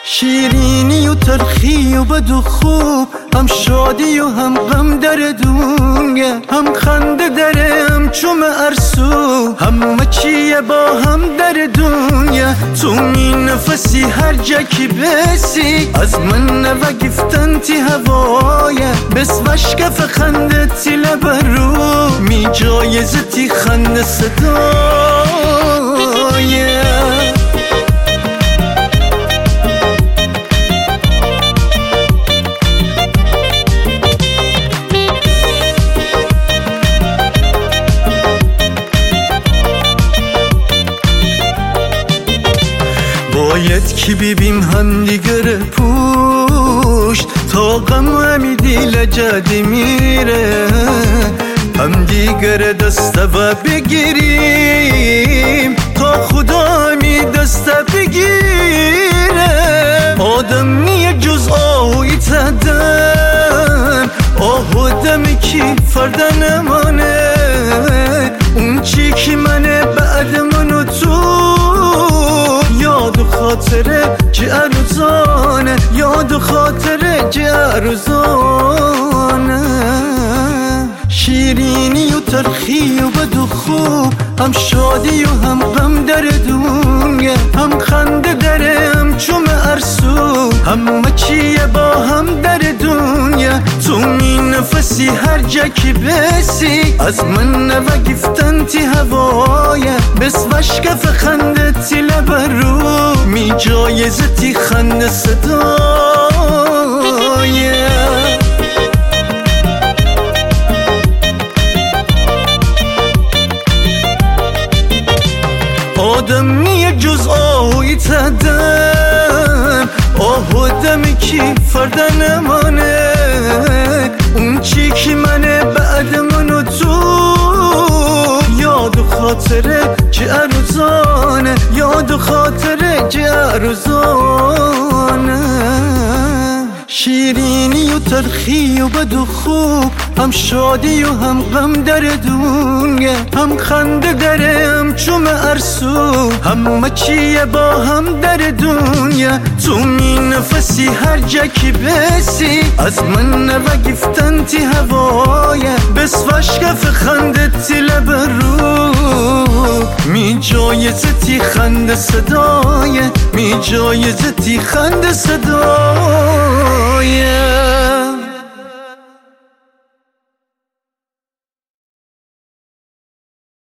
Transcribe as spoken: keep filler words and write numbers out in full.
شیرینی و تلخی و بد و خوب، هم شادی و هم غم در دنیا، هم خنده داره هم چوم ارسو، همه چیه با هم در دنیا. تو می نفسی هر جا که بسی، از من نوه گفتن تی هوایه، بس وشکف خنده تی لبرو، می جایزه تی خنده صدایه. باید که ببیم هم دیگر پشت، تا غم همی دیل جدی میره، هم دیگر دسته و بگیریم، تا خدا همی دسته بگیره. آدم نیه جز آهوی تدن، آهو دمی که فرده نمانه، اون چی که منه بعد منو تو، یاد و خاطره جعروزانه، یاد و خاطره جعروزانه. شیرینی و تلخی و بد و خوب، هم شادی و هم غم در دنیا، هم خنده داره هم چوم ارسو، همه چیه با هم در دنیا. تو می نفسی هر جا که بسی، از من نوه گفتن تی هوایه، بس وشکف خنده تی لبرو، می جایزه تی خنده صدایه. آدم نیه جز آهوی تدن، آهو دمی که فرده نمانه، اون چی که منه بعد منو تو، یاد و خاطره جعروزانه، یاد و خاطره جعروزانه. شیرینی و تلخی و بد و خوب، هم شادی و هم غم در دنیا، هم خنده داره هم چوم ارسو، همه چیه با هم در دنیا. تو می نفسی هر جا که بسی، از من نوه گفتن تی هوایه، بس وشکف خنده تی لبرو، می جایزه تی خنده صدایه، می جایزه تی خنده صدایه.